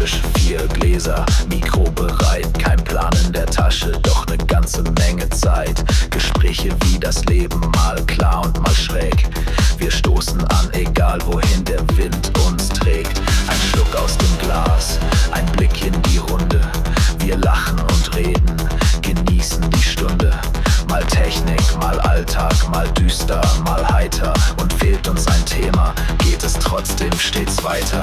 Tisch, 4 Gläser, Mikro bereit, kein Plan in der Tasche, doch ne ganze Menge Zeit. Gespräche wie das Leben, mal klar und mal schräg. Wir stoßen an, egal wohin der Wind uns trägt. Ein Schluck aus dem Glas, ein Blick in die Runde. Wir lachen und reden, genießen die Stunde. Mal Technik, mal Alltag, mal düster, mal heiter. Und fehlt uns ein Thema, geht es trotzdem stets weiter.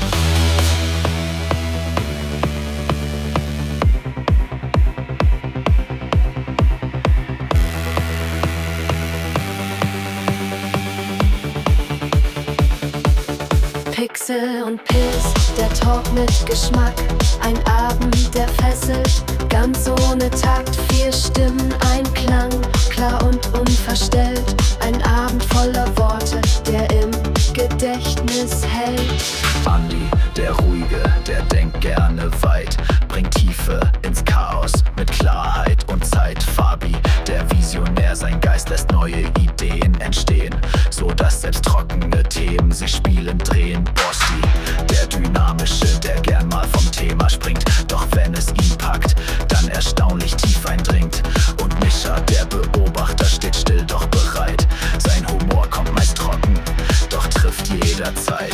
Pixel und Pilz, der Talk mit Geschmack. Ein Abend, der fesselt, ganz ohne Takt. 4 Stimmen, ein Klang, klar und unverstellt. Ein Abend voller Worte, der im Gedächtnis hält. Andi, der Ruhige, der denkt gerne weit, bringt Tiefe ins Chaos mit Klarheit und Zeit. Fabi, der Visionär, sein Geist lässt neue Ideen entstehen, so dass selbst trockene Themen sich spielend drehen. Bossi, der Dynamische, der gern mal vom Thema springt, doch wenn es ihn packt, dann erstaunlich tief eindringt. Und Mischa, der Beobachter, steht still, doch bereit. Sein Humor kommt meist trocken, doch trifft jederzeit.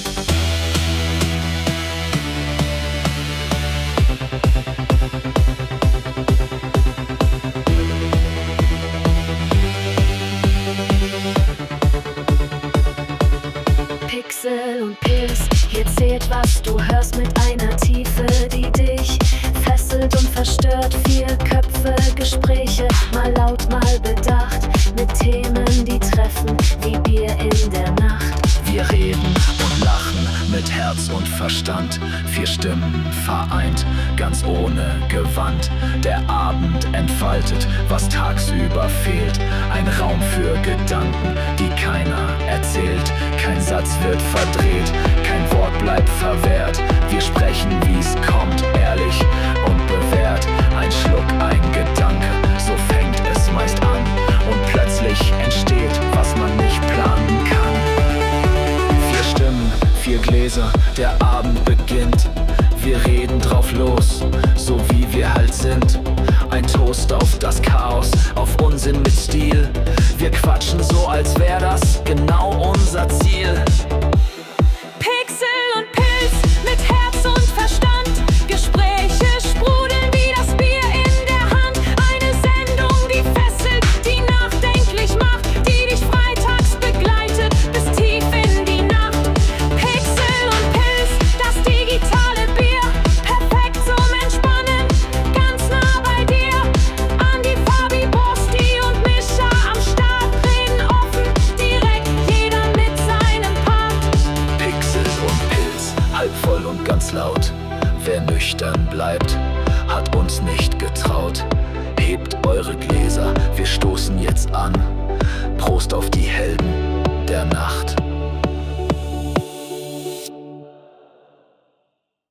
Pixel und Pilz, hier zählt, was du hörst mit einer Tiefe, die dich fesselt und verstört. 4 Köpfe, Gespräche, mal laut, mal bedacht, mit Themen, die treffen wie Bier in der Nacht. Wir reden und lachen mit Herz und Verstand, 4 Stimmen vereint, ganz ohne Gewand. Der Abend entfaltet, was tagsüber fehlt. Ein Raum für Gedanken, die keiner erzählt. Kein Satz wird verdreht, kein Wort bleibt verwehrt. Wir sprechen, wie's kommt, ehrlich und bewährt. Ein Schluck, ein Gedanke, so fängt es meist an. Und plötzlich entsteht, was man nicht planen kann. 4 Stimmen, 4 Gläser, der Abend beginnt. Wir reden drauf los, so wie wir halt sind. Ein Toast auf das Chaos, auf Unsinn mit Stil. Wir quatschen so, als wär das genau unser Ziel. Pixel und Pilz, mit Herz und Verstand. Gespräche sprudeln wie das Bier in der Hand. Eine Sendung, die fesselt, die nachdenklich macht, die dich freitags begleitet bis tief in die Nacht. Pixel und Pilz, das digitale Bier, perfekt zum Entspannen, ganz nah bei dir. Andi, Fabi, Bosti und Mischa am Start, reden offen, direkt, jeder mit seinem Part. Pixel und Pilz, halb voll und ganz laut. Wer nüchtern bleibt, hat uns nicht getraut. Hebt eure Gläser, wir stoßen jetzt an. Prost auf die